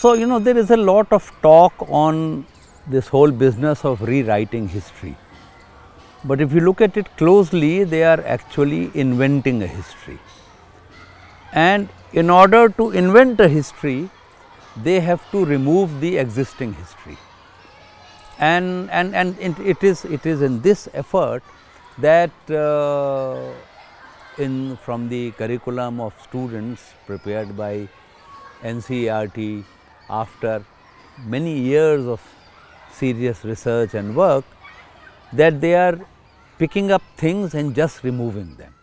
So, there is a lot of talk on this whole business of rewriting history. But if you look at it closely, they are actually inventing a history. And in order to invent a history, they have to remove the existing history. And it is in this effort that from the curriculum of students prepared by NCERT after many years of serious research and work, that they are picking up things and just removing them.